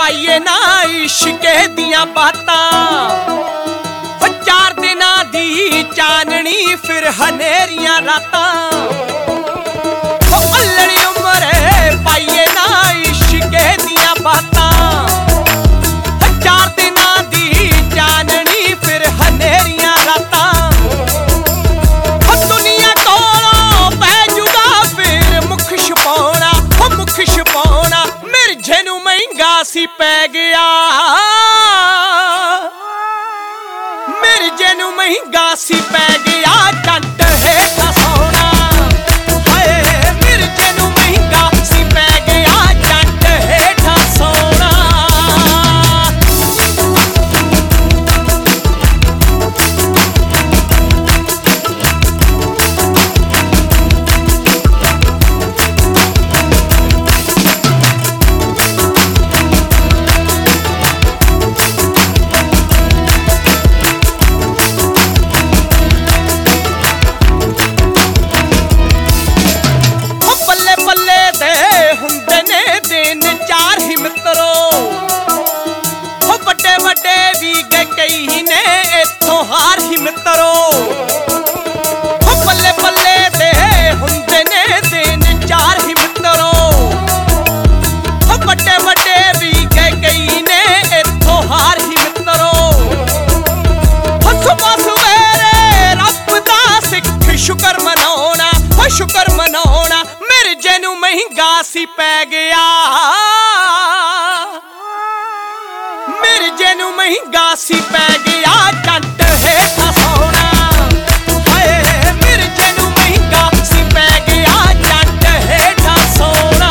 पाइए ना इश्के दियां बातां 4 दिनां दी चाननी फिर हनेरियां रातां अल्लड़ी उमरे पाइए ना इश्के दियां बातां 4 दिनां दी चाननी फिर हनेरियां रातां दुनिया कोलों पै जुगा फिर मुख छपाउणा मिर्जे नूं महंगा सी पै गया मिर्जे नूं महंगा सी पै गया जंट हेठा सोना हाय मिर्जे नूं महंगा सी पै गया जंट हेठा सोना शुकर मनाउणा मिर्जे नूं महंगा सी पै गया मिर्जे नूं महंगा सी पै गया जंट हेठा सोना हाय मिर्जे नूं महंगा सी पै गया जंट हेठा सोना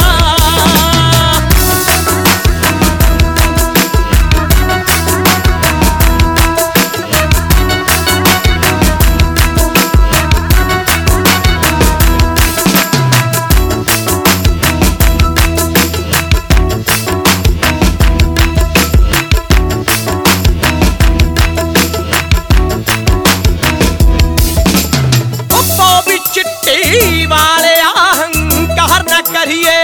वाले अहंकार न करिए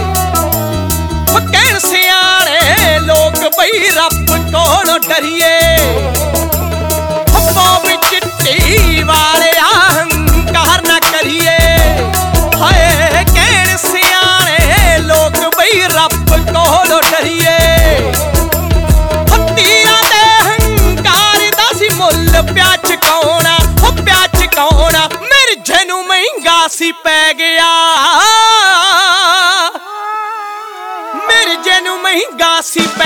कहण सियाणे लोग बई रब कोलों डरिए चिट्टी वाले अहंकार न करिए हाय कहण सियाणे लोग बई रब कोलों डरिए तीरां दे अहंकार दा सी मुल प्या चुकाउणा मिर्जे नूं महंगा सी पै गया मिर्जे नूं महंगा सी